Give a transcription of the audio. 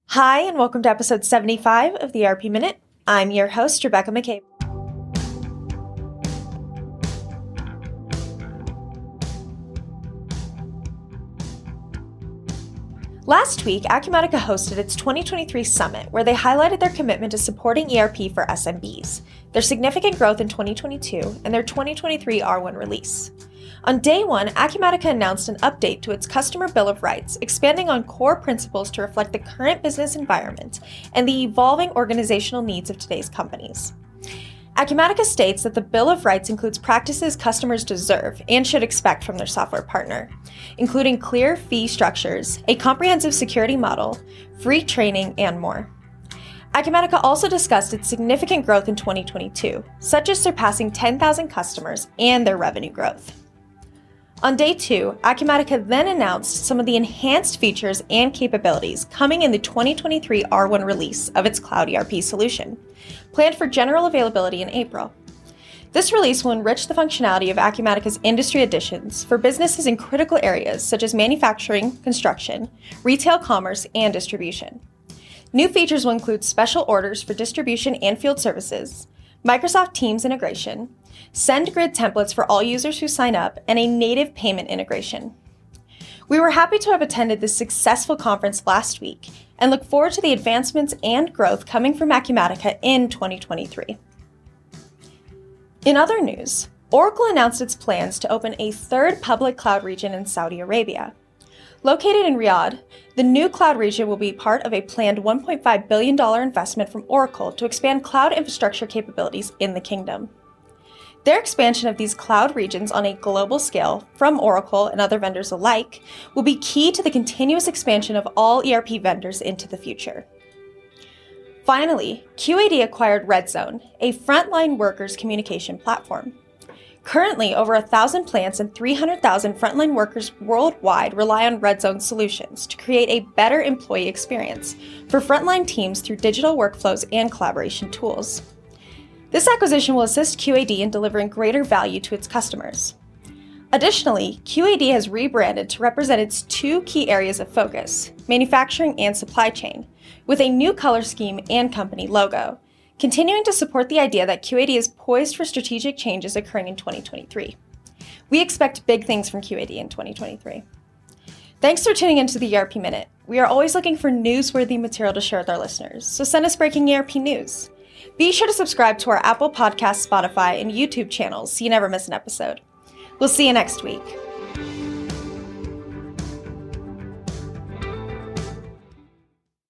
Hi, and welcome to episode 75 of the ERP Minute. I'm your host, Rebecca McCabe. Last week, Acumatica hosted its 2023 Summit, where they highlighted their commitment to supporting ERP for SMBs, their significant growth in 2022, and their 2023 R1 release. On day one, Acumatica announced an update to its Customer Bill of Rights, expanding on core principles to reflect the current business environment and the evolving organizational needs of today's companies. Acumatica states that the Bill of Rights includes practices customers deserve and should expect from their software partner, including clear fee structures, a comprehensive security model, free training, and more. Acumatica also discussed its significant growth in 2022, such as surpassing 10,000 customers and their revenue growth. On day two, Acumatica then announced some of the enhanced features and capabilities coming in the 2023 R1 release of its Cloud ERP solution, planned for general availability in April. This release will enrich the functionality of Acumatica's industry editions for businesses in critical areas such as manufacturing, construction, retail commerce, and distribution. New features will include special orders for distribution and field services, Microsoft Teams integration, SendGrid templates for all users who sign up, and a native payment integration. We were happy to have attended this successful conference last week and look forward to the advancements and growth coming from Acumatica in 2023. In other news, Oracle announced its plans to open a third public cloud region in Saudi Arabia. Located in Riyadh, the new cloud region will be part of a planned $1.5 billion investment from Oracle to expand cloud infrastructure capabilities in the kingdom. Their expansion of these cloud regions on a global scale from Oracle and other vendors alike will be key to the continuous expansion of all ERP vendors into the future. Finally, QAD acquired RedZone, a frontline workers communication platform. Currently, over 1,000 plants and 300,000 frontline workers worldwide rely on RedZone solutions to create a better employee experience for frontline teams through digital workflows and collaboration tools. This acquisition will assist QAD in delivering greater value to its customers. Additionally, QAD has rebranded to represent its two key areas of focus, manufacturing and supply chain, with a new color scheme and company logo, continuing to support the idea that QAD is poised for strategic changes occurring in 2023. We expect big things from QAD in 2023. Thanks for tuning into the ERP Minute. We are always looking for newsworthy material to share with our listeners, so send us breaking ERP news. Be sure to subscribe to our Apple Podcasts, Spotify, and YouTube channels so you never miss an episode. We'll see you next week.